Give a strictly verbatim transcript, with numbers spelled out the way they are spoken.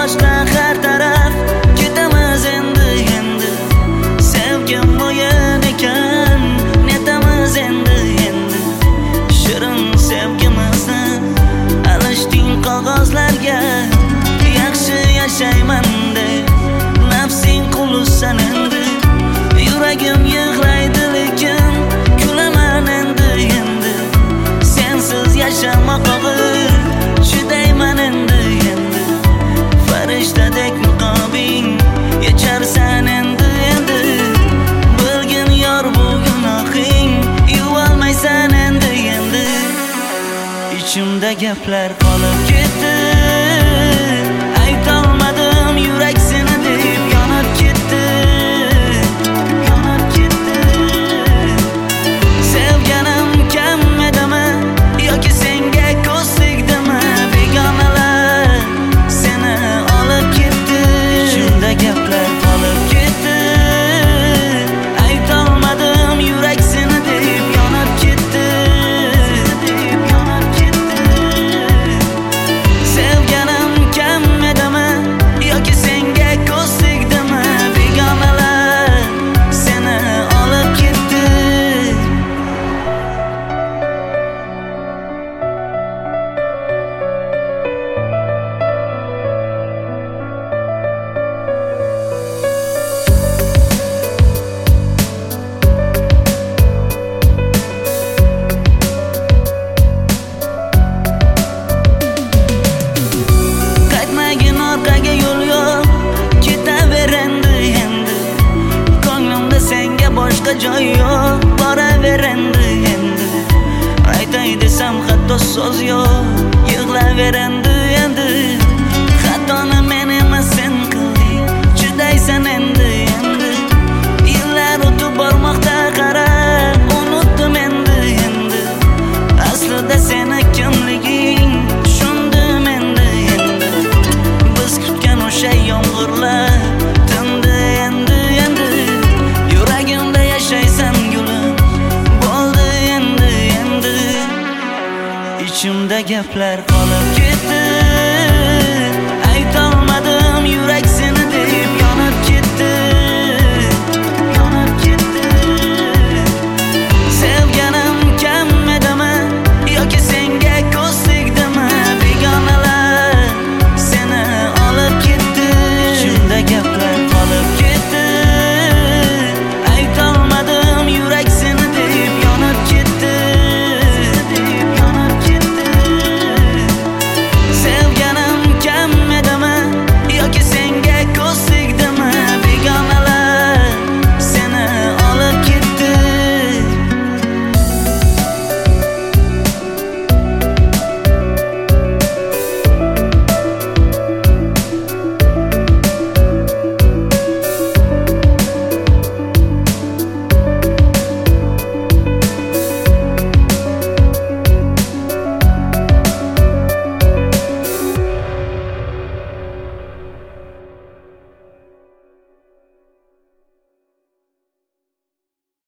boshqa har taraf. Ketamiz endi endi, sevgim o'yin ekan. Netamiz endi endi, shirin sevgimizni alishding qog'ozlarga. Yaxshi yashayman deb nafsing qulsan endi. Yuragim yig'laydi lekin kulaman endi endi. Sensiz yashamoq og'ir, chidayman endi endi. Farishtadek muqobing yecharsan endi endi. Bilgin yor bu gunohing, yuvolmaysan endi endi. Ichimda gaplar qolib ketdi, aytolmadim yurak seni deb yonib ketdi. Sevganim kam edimi yoki senga ko'z tegdimi? Begonalar seni olib ketdi. Ichimda gaplar qolib ketdi, aytolmadim yurak seni deb yonib ketdi. Sevganim kam edimi yoki senga ko'z tegdimi? Begonalar seni olib ketdi. Qaytmagin orqaga yo'l yo'q, ketaver endi endi. Ko'nglimda senga boshqa joy yo'q, boraver endi endi. Aytay desam hatto so'z yo'q, yig'laver endi endi. Xatoni men emas sen qilding, chidaysan endi endi. Yillar o'tib bormoqda qara, unutdim endi endi. Aslida seni kimliging tushundim endi endi. Biz kutgan o'sha yomg'irlar tindi endi endi. Yuragimda yashaysan gulim, bo'ldi endi endi. Ichimda gaplar qolib